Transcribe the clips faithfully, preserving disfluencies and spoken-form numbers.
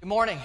Good morning.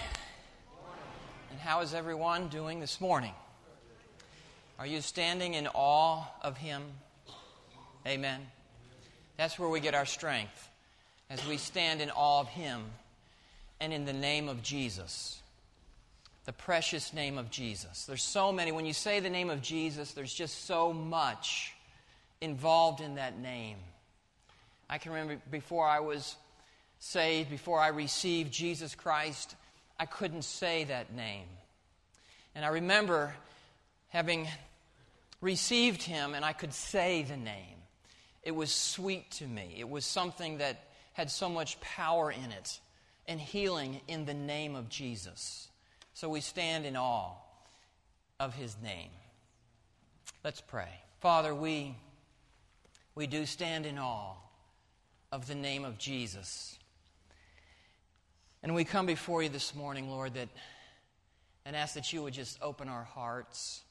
And how is everyone doing this morning? Are you standing in awe of Him? Amen. That's where we get our strength, as we stand in awe of Him and in the name of Jesus, the precious name of Jesus. There's so many. When you say the name of Jesus, there's just so much involved in that name. I can remember before I was saved, before I received Jesus Christ, I couldn't say that name. And I remember having received Him and I could say the name. It was sweet to me. It was something that had so much power in it and healing in the name of Jesus. So we stand in awe of His name. Let's pray. Father, we, we do stand in awe of the name of Jesus. And we come before You this morning, Lord, that and ask that You would just open our hearts,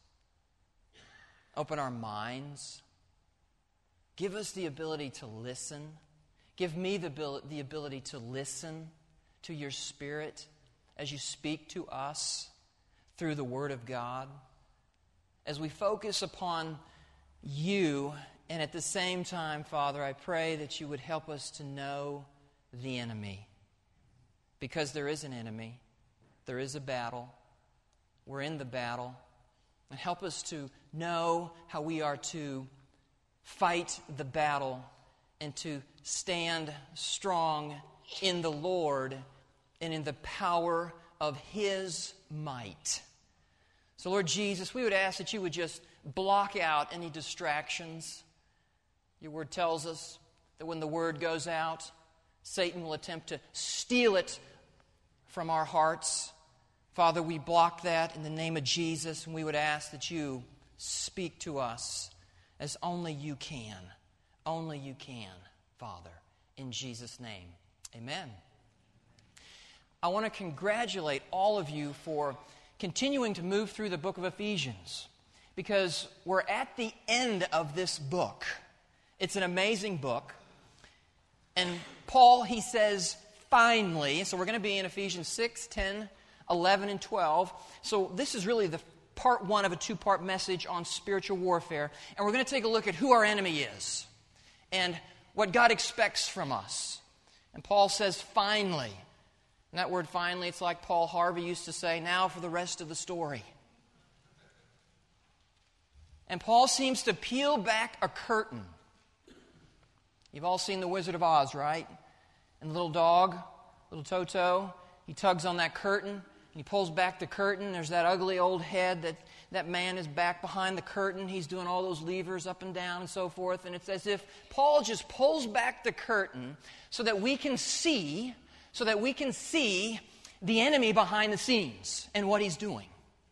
open our minds, give us the ability to listen. Give me the ability, the ability to listen to Your Spirit as You speak to us through the Word of God. As we focus upon You, and at the same time, Father, I pray that You would help us to know the enemy. Because there is an enemy. There is a battle. We're in the battle. And help us to know how we are to fight the battle and to stand strong in the Lord and in the power of His might. So, Lord Jesus, we would ask that You would just block out any distractions. Your Word tells us that when the Word goes out, Satan will attempt to steal it from our hearts. Father, we block that in the name of Jesus, and we would ask that You speak to us as only You can. Only You can, Father, in Jesus' name. Amen. I want to congratulate all of you for continuing to move through the book of Ephesians, because we're at the end of this book. It's an amazing book. And Paul, he says, finally, so we're going to be in Ephesians six, ten, eleven, and twelve. So this is really the part one of a two-part message on spiritual warfare. And we're going to take a look at who our enemy is and what God expects from us. And Paul says, finally. And that word finally, it's like Paul Harvey used to say, now for the rest of the story. And Paul seems to peel back a curtain. You've all seen The Wizard of Oz, right? And the little dog, little Toto, he tugs on that curtain, and he pulls back the curtain. There's that ugly old head that that man is back behind the curtain. He's doing all those levers up and down and so forth. And it's as if Paul just pulls back the curtain so that we can see, so that we can see the enemy behind the scenes and what he's doing.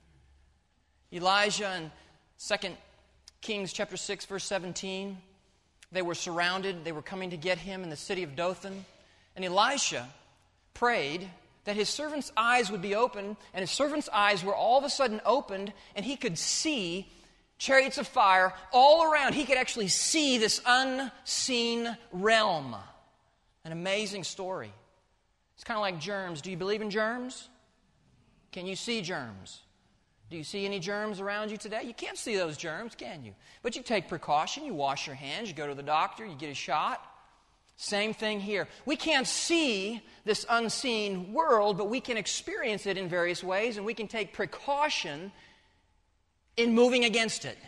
Elijah in Second Kings chapter six, verse seventeen, they were surrounded. They were coming to get him in the city of Dothan. And Elisha prayed that his servant's eyes would be opened, and his servant's eyes were all of a sudden opened, and he could see chariots of fire all around. He could actually see this unseen realm. An amazing story. It's kind of like germs. Do you believe in germs? Can you see germs? Do you see any germs around you today? You can't see those germs, can you? But you take precaution. You wash your hands. You go to the doctor. You get a shot. Same thing here. We can't see this unseen world, but we can experience it in various ways, and we can take precaution in moving against it.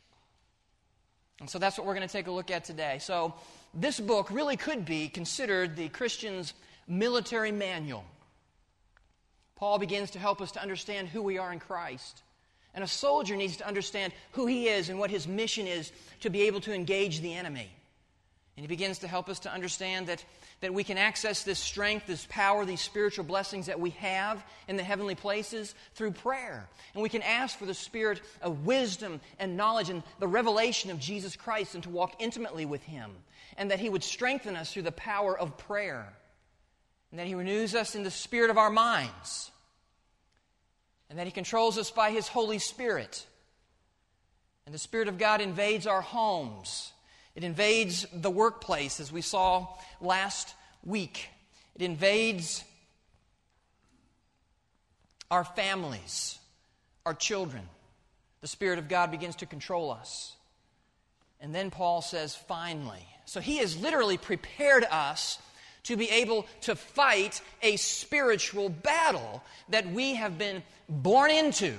And so that's what we're going to take a look at today. So this book really could be considered the Christian's military manual. Paul begins to help us to understand who we are in Christ. And a soldier needs to understand who he is and what his mission is to be able to engage the enemy. And he begins to help us to understand that, that we can access this strength, this power, these spiritual blessings that we have in the heavenly places through prayer. And we can ask for the spirit of wisdom and knowledge and the revelation of Jesus Christ and to walk intimately with Him. And that He would strengthen us through the power of prayer. And that He renews us in the spirit of our minds. And that He controls us by His Holy Spirit. And the Spirit of God invades our homes. It invades the workplace, as we saw last week. It invades our families, our children. The Spirit of God begins to control us. And then Paul says, finally. So he has literally prepared us to be able to fight a spiritual battle that we have been born into.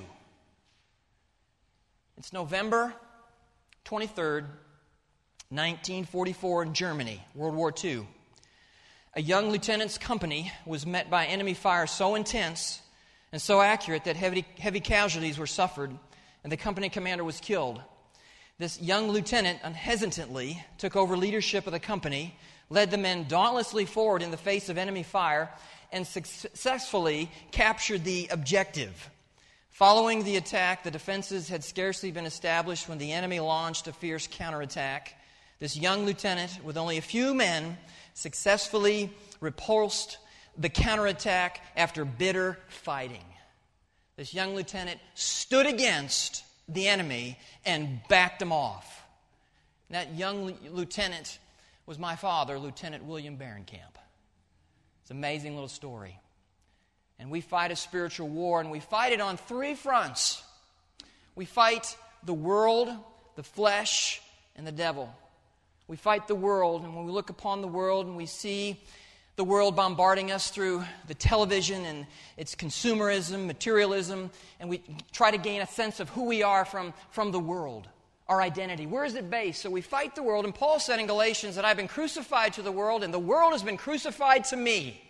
It's November twenty-third, nineteen forty-four in Germany, World War Two. A young lieutenant's company was met by enemy fire so intense and so accurate that heavy, heavy casualties were suffered, and the company commander was killed. This young lieutenant unhesitantly took over leadership of the company, led the men dauntlessly forward in the face of enemy fire, and successfully captured the objective. Following the attack, the defenses had scarcely been established when the enemy launched a fierce counterattack. This young lieutenant, with only a few men, successfully repulsed the counterattack after bitter fighting. This young lieutenant stood against the enemy and backed them off. And that young lieutenant was my father, Lieutenant William Barenkamp. It's an amazing little story. And we fight a spiritual war, and we fight it on three fronts. We fight the world, the flesh, and the devil. We fight the world, and when we look upon the world and we see the world bombarding us through the television and its consumerism, materialism, and we try to gain a sense of who we are from, from the world, our identity. Where is it based? So we fight the world, and Paul said in Galatians that I've been crucified to the world, and the world has been crucified to me.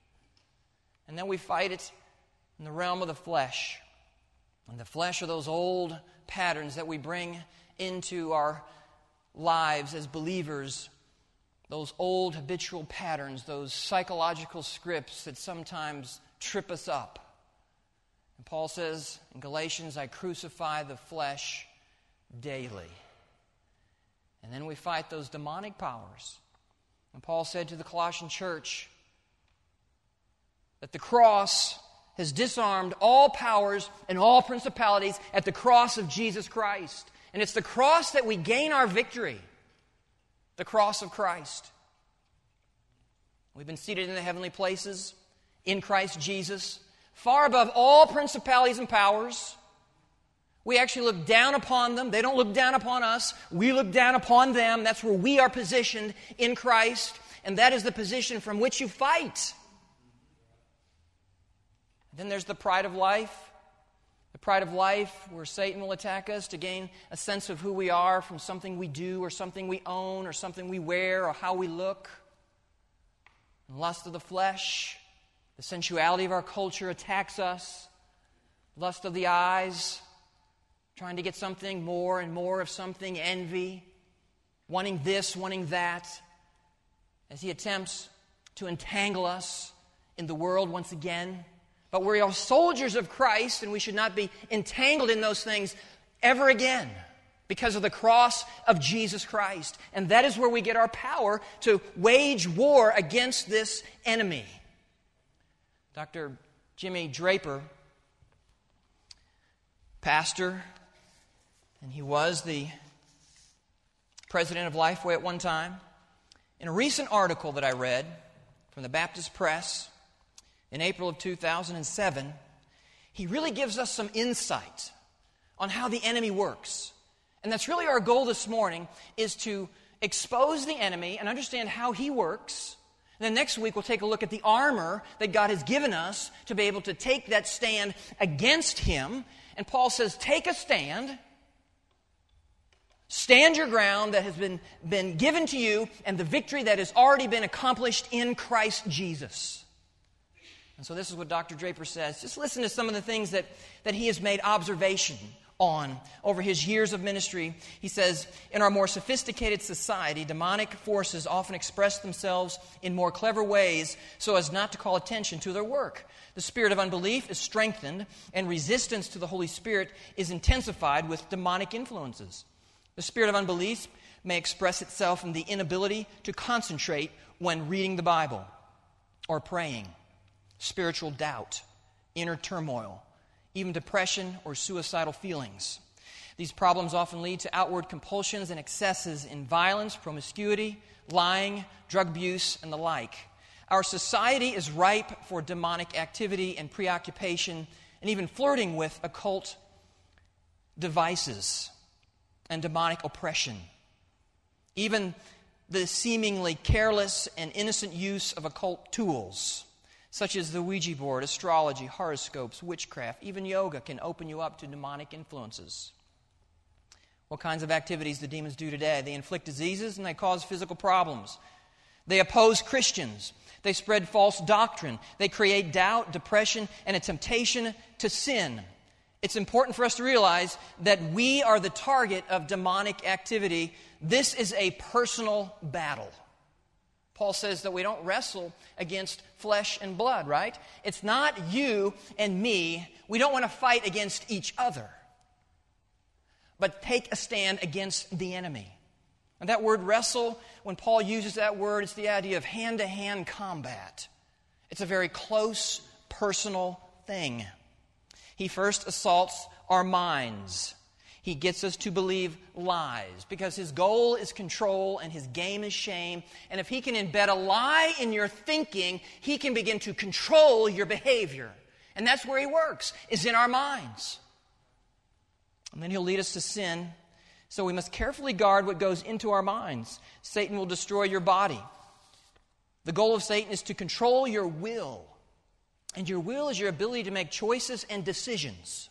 And then we fight it in the realm of the flesh. And the flesh are those old patterns that we bring into our lives as believers, those old habitual patterns, those psychological scripts that sometimes trip us up. And Paul says in Galatians, I crucify the flesh daily. And then we fight those demonic powers. And Paul said to the Colossian church that the cross has disarmed all powers and all principalities at the cross of Jesus Christ. And it's the cross that we gain our victory. The cross of Christ. We've been seated in the heavenly places in Christ Jesus, far above all principalities and powers. We actually look down upon them. They don't look down upon us. We look down upon them. That's where we are positioned in Christ. And that is the position from which you fight. Then there's the pride of life. The pride of life where Satan will attack us to gain a sense of who we are from something we do or something we own or something we wear or how we look. And lust of the flesh, the sensuality of our culture attacks us. Lust of the eyes, trying to get something more and more of something, envy, wanting this, wanting that, as he attempts to entangle us in the world once again. But we are soldiers of Christ, and we should not be entangled in those things ever again because of the cross of Jesus Christ. And that is where we get our power to wage war against this enemy. Doctor Jimmy Draper, pastor, and he was the president of Lifeway at one time. In a recent article that I read from the Baptist Press, in April of two thousand seven, he really gives us some insight on how the enemy works. And that's really our goal this morning, is to expose the enemy and understand how he works. And then next week we'll take a look at the armor that God has given us to be able to take that stand against him. And Paul says, take a stand. Stand your ground that has been, been given to you and the victory that has already been accomplished in Christ Jesus. And so this is what Doctor Draper says. Just listen to some of the things that, that he has made observation on over his years of ministry. He says, in our more sophisticated society, demonic forces often express themselves in more clever ways so as not to call attention to their work. The spirit of unbelief is strengthened, and resistance to the Holy Spirit is intensified with demonic influences. The spirit of unbelief may express itself in the inability to concentrate when reading the Bible or praying. Spiritual doubt, inner turmoil, even depression or suicidal feelings. These problems often lead to outward compulsions and excesses in violence, promiscuity, lying, drug abuse, and the like. Our society is ripe for demonic activity and preoccupation, and even flirting with occult devices and demonic oppression. Even the seemingly careless and innocent use of occult tools, such as the Ouija board, astrology, horoscopes, witchcraft, even yoga can open you up to demonic influences. What kinds of activities do demons do today? They inflict diseases and they cause physical problems. They oppose Christians. They spread false doctrine. They create doubt, depression, and a temptation to sin. It's important for us to realize that we are the target of demonic activity. This is a personal battle. Paul says that we don't wrestle against flesh and blood, right? It's not you and me. We don't want to fight against each other, but take a stand against the enemy. And that word wrestle, when Paul uses that word, it's the idea of hand-to-hand combat. It's a very close, personal thing. He first assaults our minds. He gets us to believe lies because his goal is control and his game is shame. And if he can embed a lie in your thinking, he can begin to control your behavior. And that's where he works, is in our minds. And then he'll lead us to sin. So we must carefully guard what goes into our minds. Satan will destroy your body. The goal of Satan is to control your will. And your will is your ability to make choices and decisions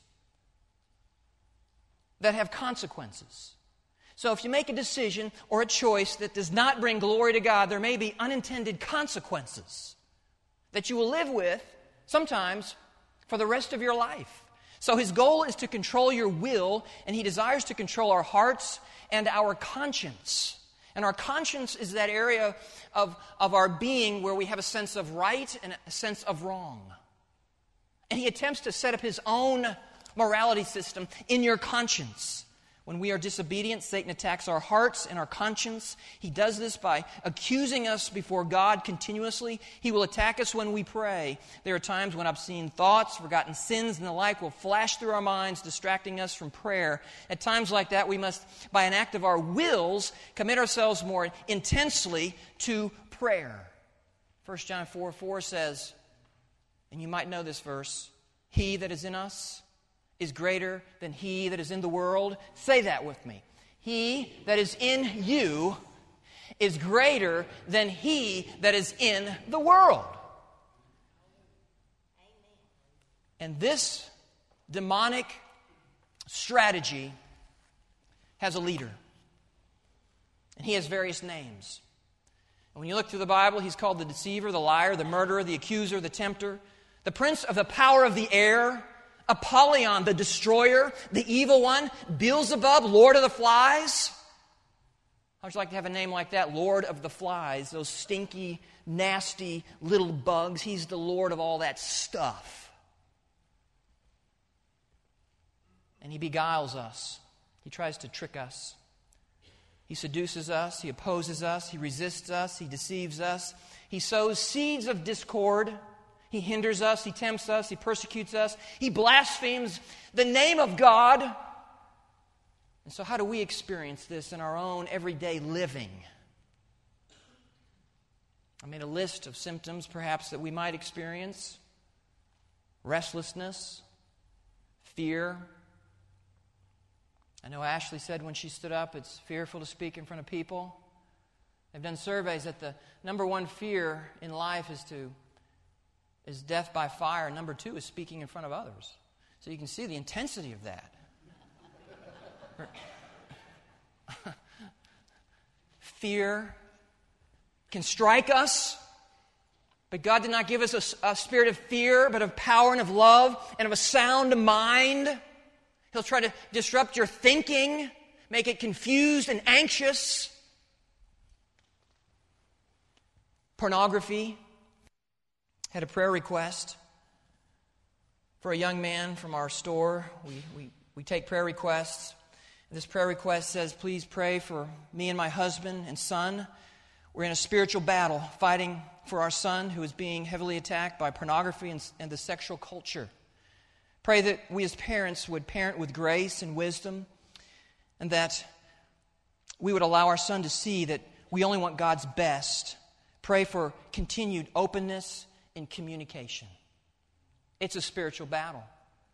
that have consequences. So if you make a decision or a choice that does not bring glory to God, there may be unintended consequences that you will live with sometimes for the rest of your life. So his goal is to control your will, and he desires to control our hearts and our conscience. And our conscience is that area of, of our being where we have a sense of right and a sense of wrong. And he attempts to set up his own morality system in your conscience. When we are disobedient, Satan attacks our hearts and our conscience. He does this by accusing us before God continuously. He will attack us when we pray. There are times when obscene thoughts, forgotten sins, and the like will flash through our minds, distracting us from prayer. At times like that, we must, by an act of our wills, commit ourselves more intensely to prayer. First John four four says, and you might know this verse, he that is in us is greater than he that is in the world. Say that with me. He that is in you is greater than he that is in the world. And this demonic strategy has a leader. And he has various names. And when you look through the Bible, he's called the deceiver, the liar, the murderer, the accuser, the tempter, the prince of the power of the air, Apollyon, the destroyer, the evil one, Beelzebub, Lord of the Flies. How would you like to have a name like that? Lord of the Flies, those stinky, nasty little bugs. He's the Lord of all that stuff. And he beguiles us. He tries to trick us. He seduces us. He opposes us. He resists us. He deceives us. He sows seeds of discord. He hinders us, he tempts us, he persecutes us, he blasphemes the name of God. And so how do we experience this in our own everyday living? I made a list of symptoms perhaps that we might experience. Restlessness, fear. I know Ashley said when she stood up, it's fearful to speak in front of people. They've done surveys that the number one fear in life is to is death by fire. Number two is speaking in front of others. So you can see the intensity of that. Fear can strike us, but God did not give us a, a spirit of fear, but of power and of love and of a sound mind. He'll try to disrupt your thinking, make it confused and anxious. Pornography. Had a prayer request for a young man from our store. We, we, we take prayer requests. This prayer request says, please pray for me and my husband and son. We're in a spiritual battle fighting for our son who is being heavily attacked by pornography and, and the sexual culture. Pray that we as parents would parent with grace and wisdom, and that we would allow our son to see that we only want God's best. Pray for continued openness in communication. It's a spiritual battle.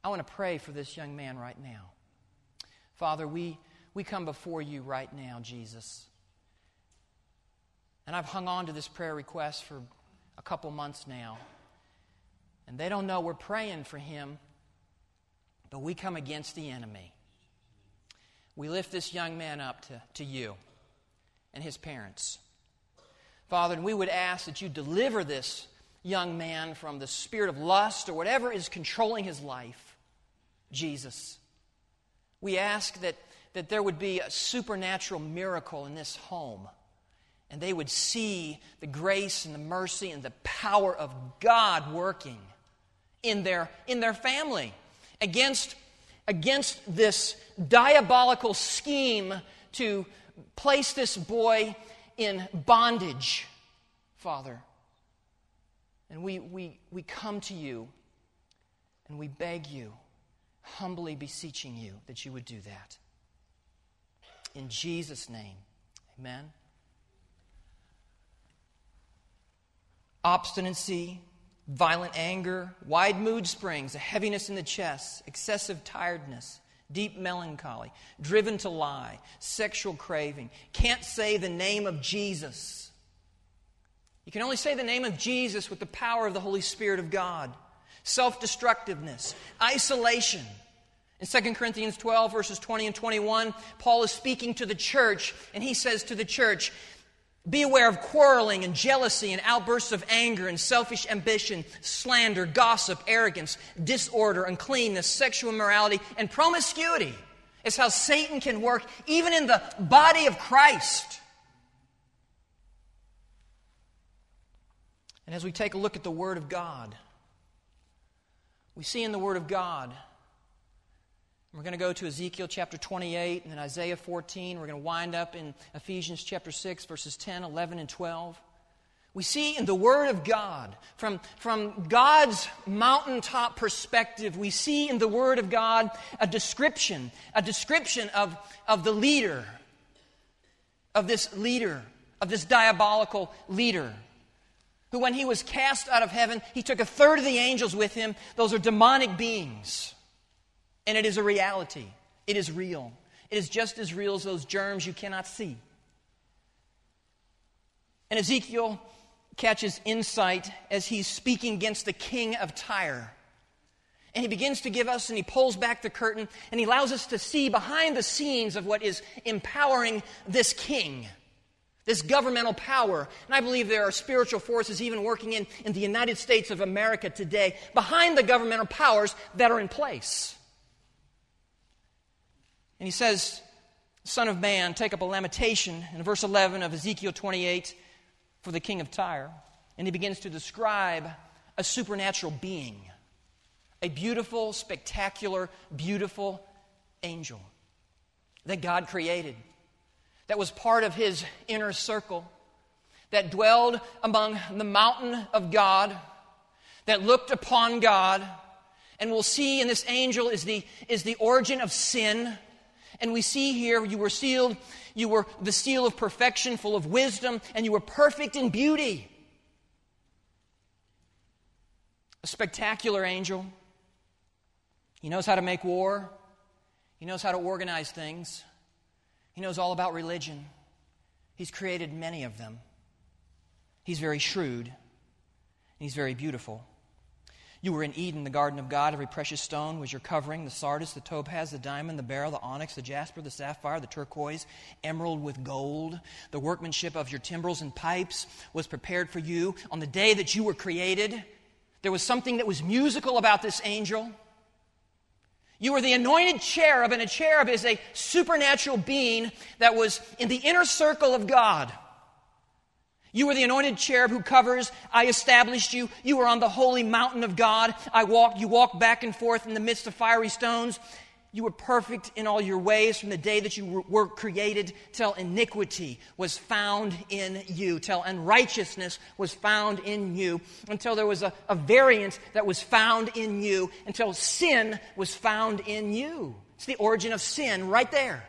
I want to pray for this young man right now. Father, we, we come before you right now, Jesus. And I've hung on to this prayer request for a couple months now. And they don't know we're praying for him, but we come against the enemy. We lift this young man up to, to you and his parents. Father, and we would ask that you deliver this young man from the spirit of lust or whatever is controlling his life, Jesus. We ask that, that there would be a supernatural miracle in this home, and they would see the grace and the mercy and the power of God working in their, in their family against, against this diabolical scheme to place this boy in bondage, Father. And we, we, we come to you and we beg you, humbly beseeching you that you would do that. In Jesus' name, amen. Obstinacy, violent anger, wide mood springs, a heaviness in the chest, excessive tiredness, deep melancholy, driven to lie, sexual craving, can't say the name of Jesus. You can only say the name of Jesus with the power of the Holy Spirit of God. Self-destructiveness, isolation. In Second Corinthians twelve, verses twenty and twenty-one, Paul is speaking to the church, and he says to the church, be aware of quarreling and jealousy and outbursts of anger and selfish ambition, slander, gossip, arrogance, disorder, uncleanness, sexual immorality, and promiscuity. It's how Satan can work even in the body of Christ. And as we take a look at the Word of God, we see in the Word of God, we're going to go to Ezekiel chapter twenty-eight and then Isaiah fourteen. We're going to wind up in Ephesians chapter six, verses ten, eleven, and twelve. We see in the Word of God, from, from God's mountaintop perspective, we see in the Word of God a description, a description of, of the leader, of this leader, of this diabolical leader, who when he was cast out of heaven, he took a third of the angels with him. Those are demonic beings. And it is a reality. It is real. It is just as real as those germs you cannot see. And Ezekiel catches insight as he's speaking against the king of Tyre. And he begins to give us, and he pulls back the curtain, and he allows us to see behind the scenes of what is empowering this king, this governmental power. And I believe there are spiritual forces even working in, in the United States of America today behind the governmental powers that are in place. And he says, Son of man, take up a lamentation in verse eleven of Ezekiel twenty-eight for the king of Tyre. And he begins to describe a supernatural being, a beautiful, spectacular, beautiful angel that God created, that was part of his inner circle, that dwelled among the mountain of God, that looked upon God. And we'll see in this angel is the, is the origin of sin. And we see here you were sealed, you were the seal of perfection, full of wisdom, and you were perfect in beauty. A spectacular angel. He knows how to make war. He knows how to organize things. He knows all about religion. He's created many of them. He's very shrewd, and he's very beautiful. You were in Eden, the garden of God. Every precious stone was your covering: the sardius, the topaz, the diamond, the beryl, the onyx, the jasper, the sapphire, the turquoise, emerald with gold. The workmanship of your timbrels and pipes was prepared for you on the day that you were created. There was something that was musical about this angel. You were the anointed cherub, and a cherub is a supernatural being that was in the inner circle of God. You were the anointed cherub who covers. I established you. You were on the holy mountain of God. I walked. You walked back and forth in the midst of fiery stones. You were perfect in all your ways from the day that you were created till iniquity was found in you, till unrighteousness was found in you, until there was a, a variant that was found in you, until sin was found in you. It's the origin of sin right there.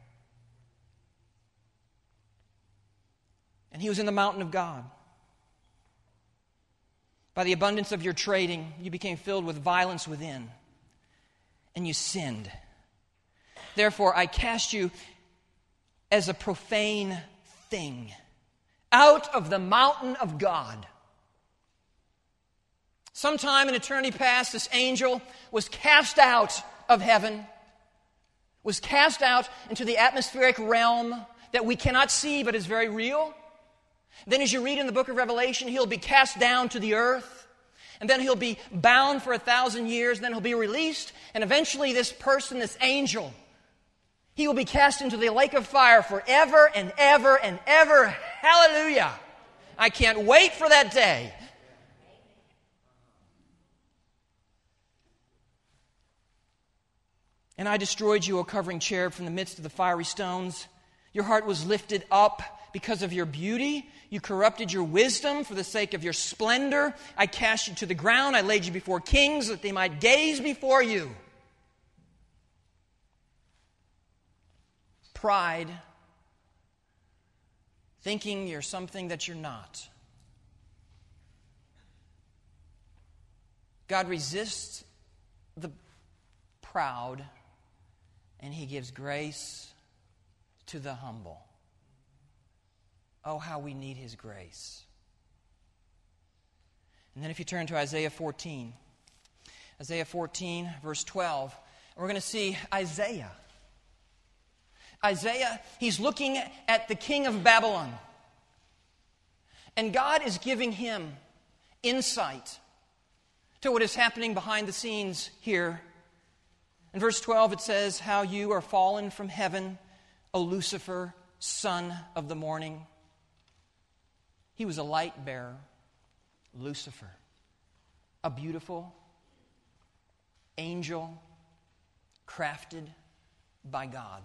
And he was in the mountain of God. By the abundance of your trading, you became filled with violence within. and you sinned. Therefore, I cast you as a profane thing out of the mountain of God. Sometime in eternity past, this angel was cast out of heaven, was cast out into the atmospheric realm that we cannot see but is very real. Then as you read in the book of Revelation, he'll be cast down to the earth, and then he'll be bound for a thousand years, then he'll be released, and eventually this person, this angel, he will be cast into the lake of fire forever and ever and ever. Hallelujah! I can't wait for that day. And I destroyed you, O covering cherub, from the midst of the fiery stones. Your heart was lifted up because of your beauty. You corrupted your wisdom for the sake of your splendor. I cast you to the ground. I laid you before kings that they might gaze before you. Pride, thinking you're something that you're not. God resists the proud, and He gives grace to the humble. Oh, how we need His grace. And then if you turn to Isaiah fourteen, Isaiah fourteen, verse twelve, we're going to see Isaiah. Isaiah, he's looking at the king of Babylon. And God is giving him insight to what is happening behind the scenes here. In verse twelve it says, how you are fallen from heaven, O Lucifer, son of the morning. He was a light bearer, Lucifer, a beautiful angel crafted by God.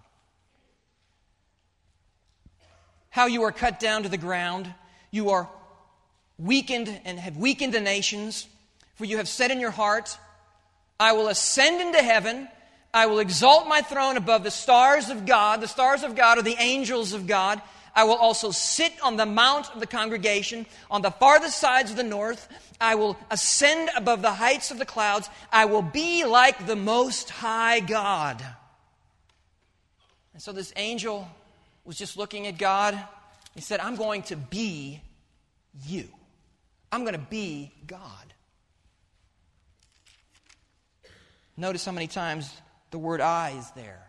How you are cut down to the ground, you are weakened and have weakened the nations, for you have said in your heart, I will ascend into heaven, I will exalt my throne above the stars of God. The stars of God are the angels of God. I will also sit on the mount of the congregation, on the farthest sides of the north. I will ascend above the heights of the clouds. I will be like the Most High God. And so this angel was just looking at God. He said, I'm going to be you. I'm going to be God. Notice how many times the word I is there.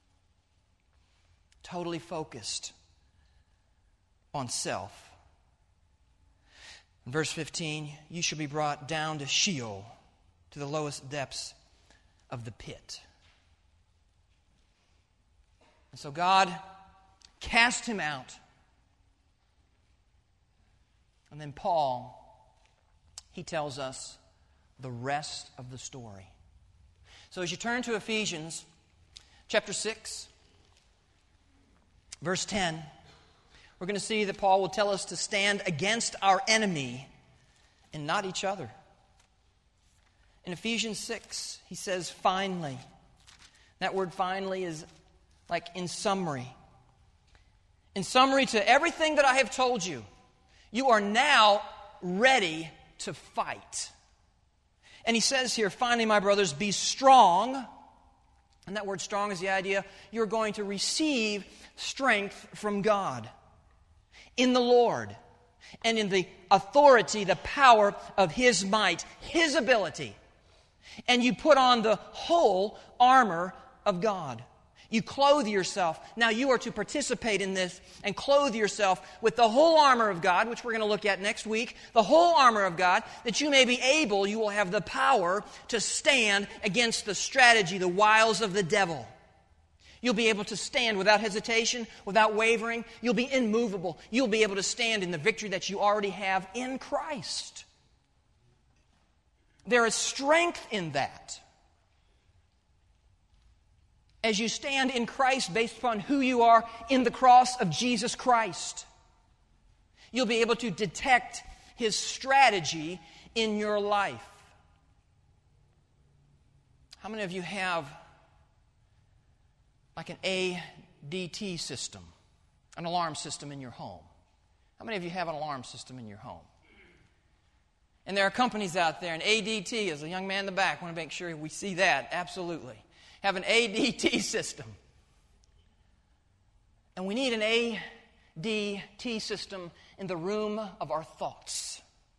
Totally focused on self. In verse fifteen, you shall be brought down to Sheol, to the lowest depths of the pit. And so God cast him out. And then Paul, he tells us the rest of the story. So as you turn to Ephesians chapter six, verse ten, we're going to see that Paul will tell us to stand against our enemy and not each other. In Ephesians six, he says, finally. That word finally is like in summary. In summary to everything that I have told you, you are now ready to fight. And he says here, finally, my brothers, be strong. And that word strong is the idea you're going to receive strength from God in the Lord and in the authority, the power of His might, His ability. And you put on the whole armor of God. You clothe yourself. Now you are to participate in this and clothe yourself with the whole armor of God, which we're going to look at next week. The whole armor of God, that you may be able, you will have the power to stand against the strategy, the wiles of the devil. You'll be able to stand without hesitation, without wavering. You'll be immovable. You'll be able to stand in the victory that you already have in Christ. There is strength in that. As you stand in Christ based upon who you are in the cross of Jesus Christ, you'll be able to detect His strategy in your life. How many of you have like an A D T system, an alarm system in your home? How many of you have an alarm system in your home? And there are companies out there, and A D T, as a young man in the back, I want to make sure we see that, absolutely. have an A D T system. And we need an A D T system in the room of our thoughts.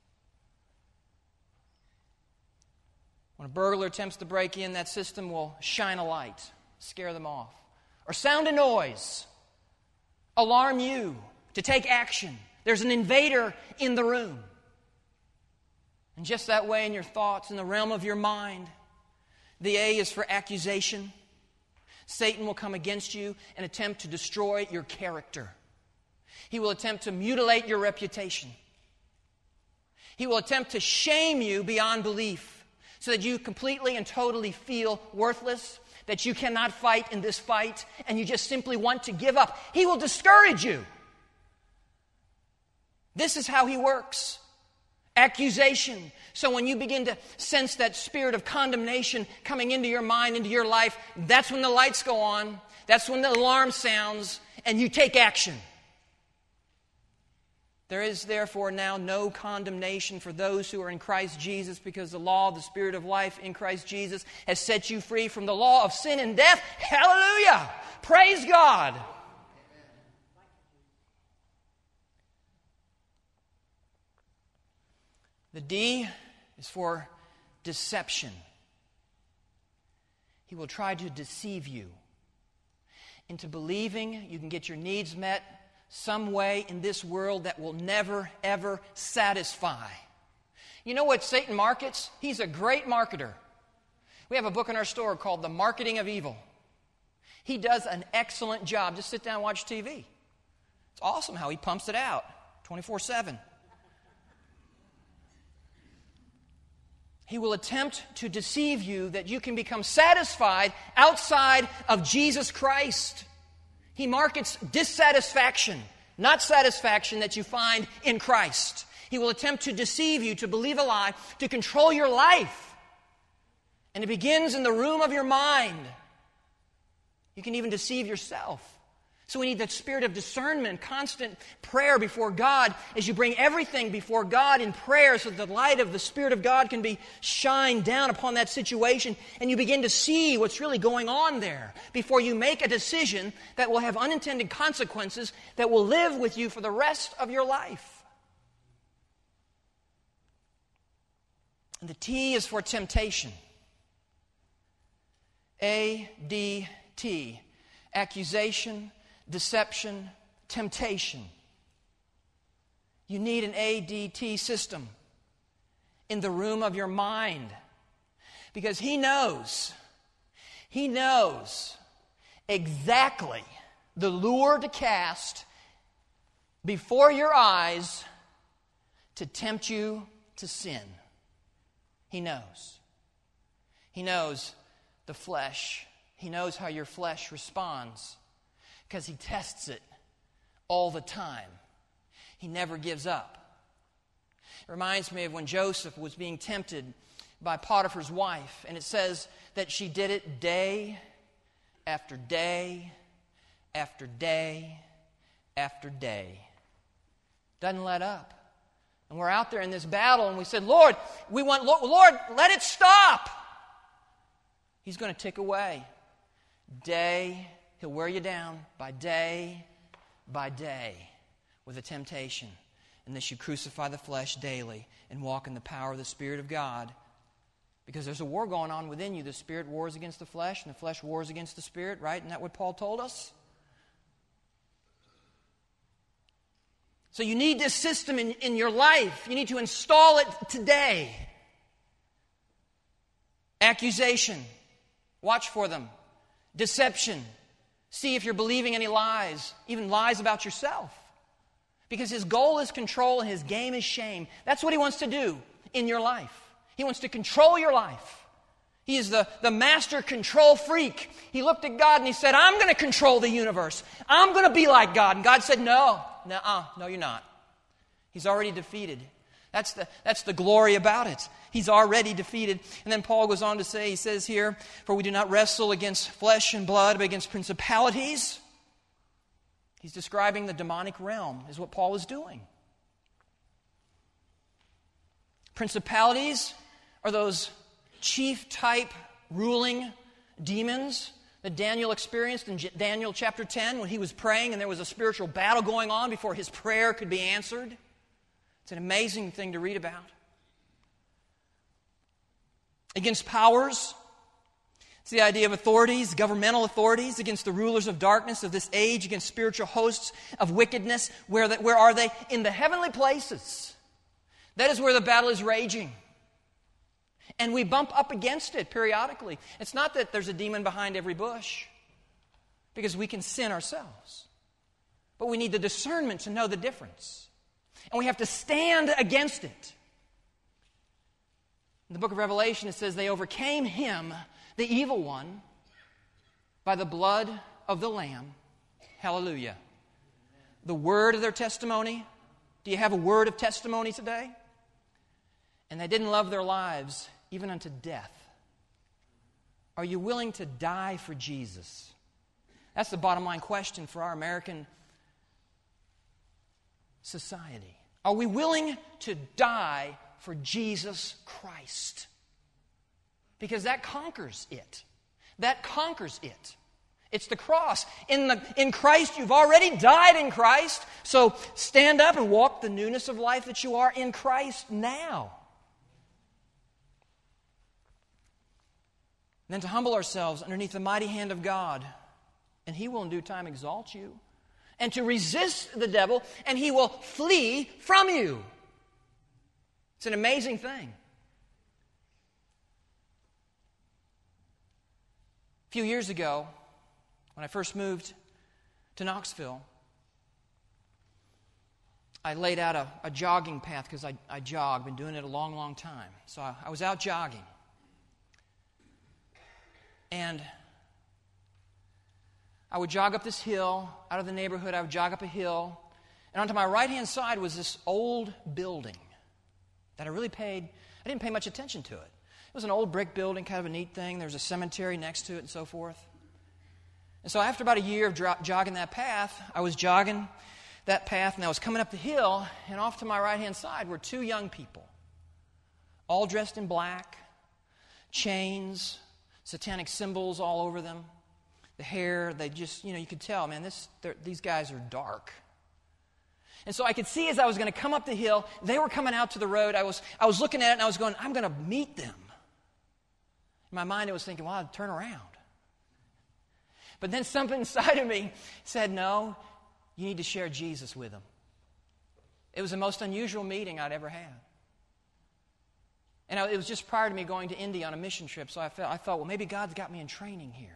When a burglar attempts to break in, that system will shine a light, scare them off. Or sound a noise, alarm you to take action. There's an invader in the room. And just that way in your thoughts, in the realm of your mind, the A is for accusation. Satan will come against you and attempt to destroy your character. He will attempt to mutilate your reputation. He will attempt to shame you beyond belief so that you completely and totally feel worthless, that you cannot fight in this fight, and you just simply want to give up. He will discourage you. This is how he works. Accusation. So when you begin to sense that spirit of condemnation coming into your mind, into your life, that's when the lights go on. That's when the alarm sounds, and you take action. There is therefore now no condemnation for those who are in Christ Jesus, because the law of the Spirit of life in Christ Jesus has set you free from the law of sin and death. Hallelujah! Praise God! The D is for deception. He will try to deceive you into believing you can get your needs met some way in this world that will never, ever satisfy. You know what Satan markets? He's a great marketer. We have a book in our store called The Marketing of Evil. He does an excellent job. Just sit down and watch T V. It's awesome how he pumps it out twenty-four seven. He will attempt to deceive you that you can become satisfied outside of Jesus Christ. He markets dissatisfaction, not satisfaction that you find in Christ. He will attempt to deceive you, to believe a lie, to control your life. And it begins in the room of your mind. You can even deceive yourself. So we need that spirit of discernment, constant prayer before God as you bring everything before God in prayer so that the light of the Spirit of God can be shined down upon that situation and you begin to see what's really going on there before you make a decision that will have unintended consequences that will live with you for the rest of your life. And the T is for temptation. A D T. Accusation, deception, temptation. You need an A D T system in the room of your mind, because he knows, he knows exactly the lure to cast before your eyes to tempt you to sin. He knows. He knows the flesh. He knows how your flesh responds, because he tests it all the time. He never gives up. It reminds me of when Joseph was being tempted by Potiphar's wife, and it says that she did it day after day after day after day. Doesn't let up. And we're out there in this battle, and we said, Lord, we want, Lord, let it stop. He's going to tick away. Day, he'll wear you down by day by day with a temptation, unless you crucify the flesh daily and walk in the power of the Spirit of God. Because there's a war going on within you. The Spirit wars against the flesh, and the flesh wars against the Spirit, right? Isn't that what Paul told us? So you need this system in, in your life. You need to install it today. Accusation. Watch for them. Deception. See if you're believing any lies, even lies about yourself. Because his goal is control and his game is shame. That's what he wants to do in your life. He wants to control your life. He is the, the master control freak. He looked at God and he said, I'm going to control the universe. I'm going to be like God. And God said, no, no, no, you're not. He's already defeated. That's the, that's the glory about it. He's already defeated. And then Paul goes on to say, he says here, for we do not wrestle against flesh and blood, but against principalities. He's describing the demonic realm, is what Paul is doing. Principalities are those chief type ruling demons that Daniel experienced in Daniel chapter ten when he was praying and there was a spiritual battle going on before his prayer could be answered. It's an amazing thing to read about. Against powers, it's the idea of authorities, governmental authorities, against the rulers of darkness of this age, against spiritual hosts of wickedness. Where, the, where are they? In the heavenly places. That is where the battle is raging. And we bump up against it periodically. It's not that there's a demon behind every bush, because we can sin ourselves. But we need the discernment to know the difference. And we have to stand against it. In the book of Revelation, it says they overcame him, the evil one, by the blood of the Lamb. Hallelujah. The word of their testimony. Do you have a word of testimony today? And they didn't love their lives even unto death. Are you willing to die for Jesus? That's the bottom line question for our American society. Are we willing to die for Jesus Christ? Because that conquers it. That conquers it. It's the cross. In, the, in Christ, you've already died in Christ. So stand up and walk the newness of life that you are in Christ now. And then to humble ourselves underneath the mighty hand of God, and He will in due time exalt you. And to resist the devil, and he will flee from you. It's an amazing thing. A few years ago, when I first moved to Knoxville, I laid out a, a jogging path because I, I jog, been doing it a long, long time. So I, I was out jogging. And I would jog up this hill, out of the neighborhood, I would jog up a hill, and onto my right-hand side was this old building that I really paid, I didn't pay much attention to it. It was an old brick building, kind of a neat thing. There was a cemetery next to it and so forth. And so after about a year of dro- jogging that path, I was jogging that path, and I was coming up the hill, and off to my right-hand side were two young people, all dressed in black, chains, satanic symbols all over them. The hair, they just, you know, you could tell, man, this, these guys are dark. And so I could see as I was going to come up the hill, they were coming out to the road. I was, I was looking at it and I was going, I'm going to meet them. In my mind, I was thinking, well, I'd turn around. But then something inside of me said, no, you need to share Jesus with them. It was the most unusual meeting I'd ever had. And I, it was just prior to me going to India on a mission trip, so I, felt, I thought, well, maybe God's got me in training here.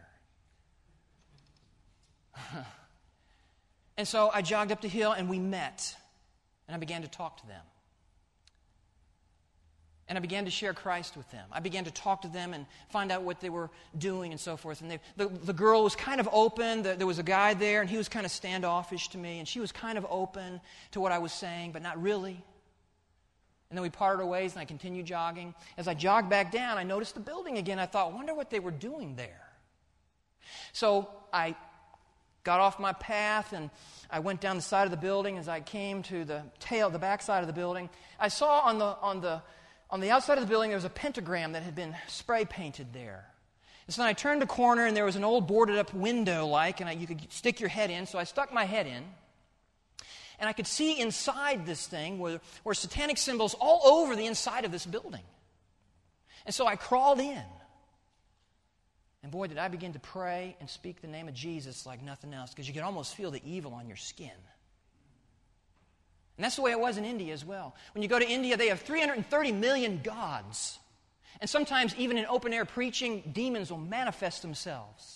And so I jogged up the hill and we met. And I began to talk to them. And I began to share Christ with them. I began to talk to them and find out what they were doing and so forth. And they, the, the girl was kind of open. The, there was a guy there and he was kind of standoffish to me. And she was kind of open to what I was saying, but not really. And then we parted our ways and I continued jogging. As I jogged back down, I noticed the building again. I thought, I wonder what they were doing there. So I got off my path and I went down the side of the building. As I came to the tail, the back side of the building, I saw on the on the on the outside of the building there was a pentagram that had been spray painted there. And so then I turned a corner and there was an old boarded up window like, and I, you could stick your head in. So I stuck my head in, and I could see inside this thing were, were satanic symbols all over the inside of this building. And so I crawled in. And boy, did I begin to pray and speak the name of Jesus like nothing else, because you could almost feel the evil on your skin. And that's the way it was in India as well. When you go to India, they have three hundred thirty million gods. And sometimes even in open-air preaching, demons will manifest themselves.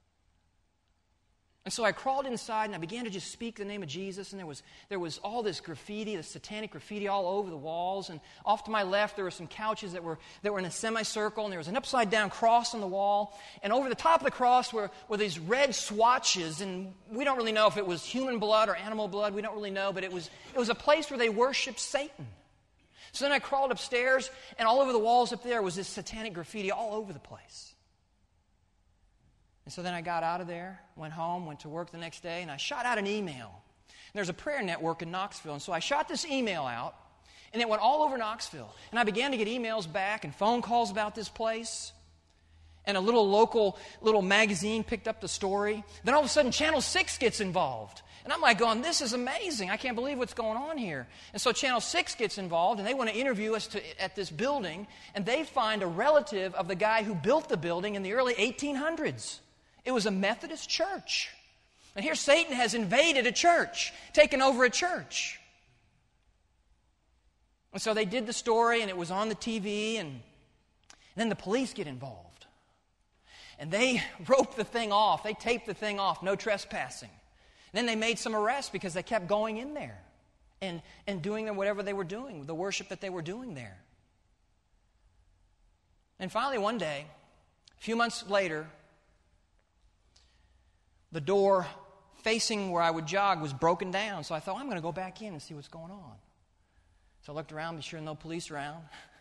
And so I crawled inside and I began to just speak the name of Jesus, and there was there was all this graffiti, this satanic graffiti all over the walls, and off to my left there were some couches that were that were in a semicircle, and there was an upside-down cross on the wall, and over the top of the cross were, were these red swatches, and we don't really know if it was human blood or animal blood, we don't really know, but it was it was a place where they worshiped Satan. So then I crawled upstairs, and all over the walls up there was this satanic graffiti all over the place. And so then I got out of there, went home, went to work the next day, and I shot out an email. And there's a prayer network in Knoxville, and so I shot this email out, and it went all over Knoxville. And I began to get emails back and phone calls about this place. and a little local little magazine picked up the story. Then all of a sudden, Channel six gets involved. And I'm like going, this is amazing. I can't believe what's going on here. And so Channel six gets involved, and they want to interview us to, at this building, and they find a relative of the guy who built the building in the early eighteen hundreds. It was a Methodist church. And here Satan has invaded a church, taken over a church. And so they did the story, and it was on the T V, and, and then the police get involved. And they roped the thing off. They taped the thing off, no trespassing. Then they made some arrests because they kept going in there and, and doing whatever they were doing, the worship that they were doing there. And finally one day, a few months later, the door facing where I would jog was broken down. So I thought, I'm going to go back in and see what's going on. So I looked around, be sure no police around.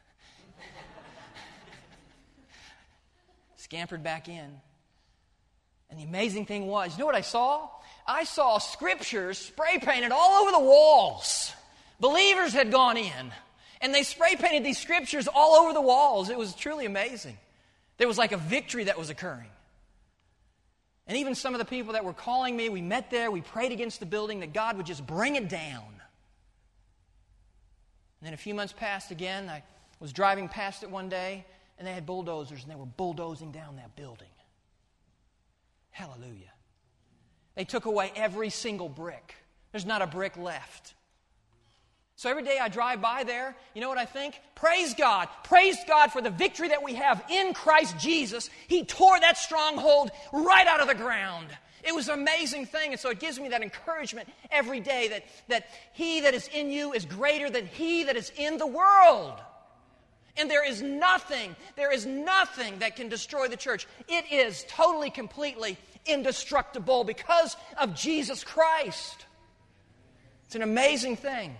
Scampered back in. And the amazing thing was, you know what I saw? I saw scriptures spray painted all over the walls. Believers had gone in, and they spray painted these scriptures all over the walls. It was truly amazing. There was like a victory that was occurring. And even some of the people that were calling me, we met there, we prayed against the building that God would just bring it down. And then a few months passed again. I was driving past it one day, and they had bulldozers, and they were bulldozing down that building. Hallelujah. They took away every single brick. There's not a brick left. So every day I drive by there, you know what I think? Praise God. Praise God for the victory that we have in Christ Jesus. He tore that stronghold right out of the ground. It was an amazing thing, and so it gives me that encouragement every day that, that He that is in you is greater than he that is in the world. And there is nothing, there is nothing that can destroy the church. It is totally, completely indestructible because of Jesus Christ. It's an amazing thing.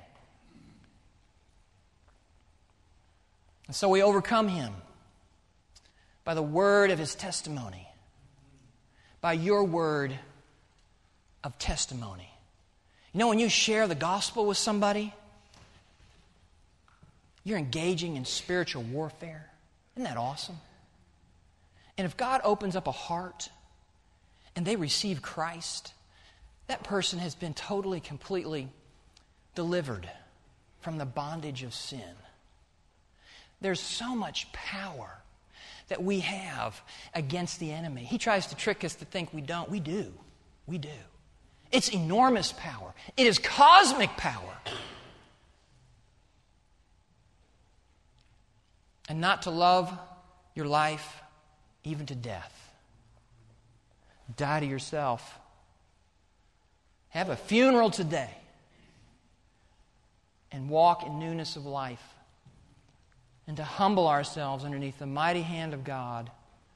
And so we overcome him by the word of his testimony, by your word of testimony. You know, when you share the gospel with somebody, you're engaging in spiritual warfare. Isn't that awesome? And if God opens up a heart and they receive Christ, that person has been totally, completely delivered from the bondage of sin. There's so much power that we have against the enemy. He tries to trick us to think we don't. We do. We do. It's enormous power. It is cosmic power. And not to love your life even to death. Die to yourself. Have a funeral today. And walk in newness of life. And to humble ourselves underneath the mighty hand of God.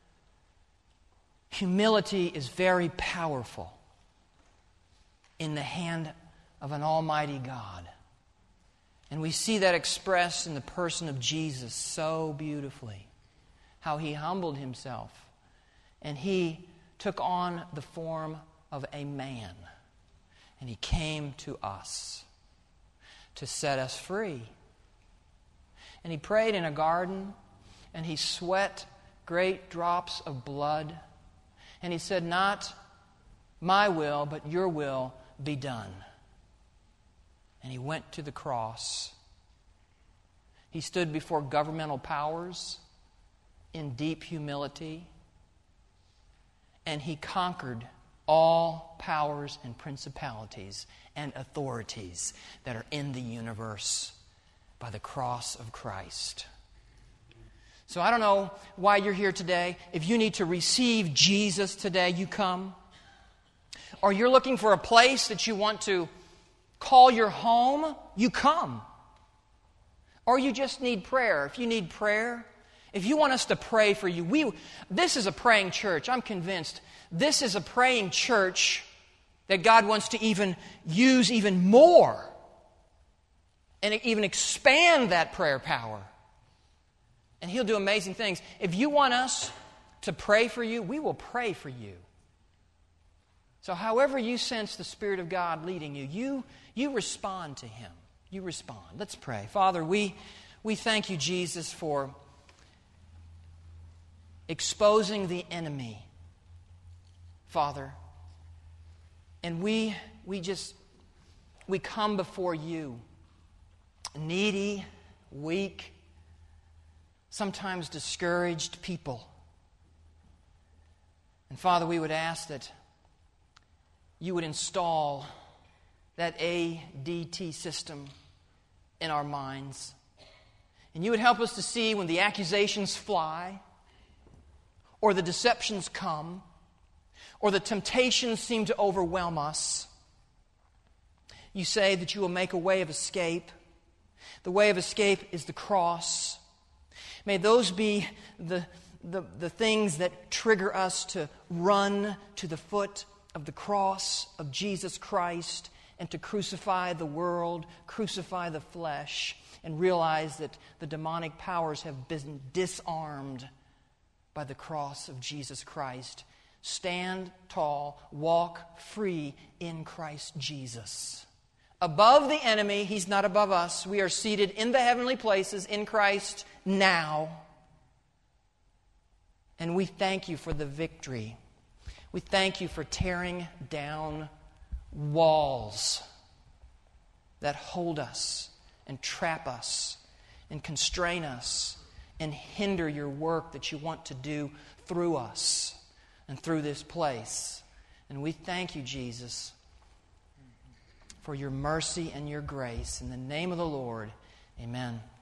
Humility is very powerful in the hand of an almighty God. And we see that expressed in the person of Jesus so beautifully. How he humbled himself. And he took on the form of a man. And he came to us to set us free. And he prayed in a garden. And he sweat great drops of blood. And he said, not my will, but your will be done. And he went to the cross. He stood before governmental powers in deep humility. And he conquered all powers and principalities and authorities that are in the universe by the cross of Christ. So I don't know why you're here today. If you need to receive Jesus today, you come. Or you're looking for a place that you want to call your home, you come. Or you just need prayer. If you need prayer, if you want us to pray for you, we this is a praying church. I'm convinced this is a praying church that God wants to even use even more and even expand that prayer power. And He'll do amazing things. If you want us to pray for you, we will pray for you. So however you sense the Spirit of God leading you, you, you respond to Him. You respond. Let's pray. Father, we, we thank you, Jesus, for exposing the enemy, Father. And we we just we come before you, needy, weak, sometimes discouraged people. And Father, we would ask that you would install that A D T system in our minds. And you would help us to see when the accusations fly, or the deceptions come, or the temptations seem to overwhelm us. You say that you will make a way of escape. The way of escape is the cross. May those be the, the, the things that trigger us to run to the foot of the cross of Jesus Christ and to crucify the world, crucify the flesh, and realize that the demonic powers have been disarmed by the cross of Jesus Christ. Stand tall, walk free in Christ Jesus. Above the enemy, he's not above us. We are seated in the heavenly places in Christ now. And we thank you for the victory. We thank you for tearing down walls that hold us and trap us and constrain us and hinder your work that you want to do through us and through this place. And we thank you, Jesus, for your mercy and your grace. In the name of the Lord, amen.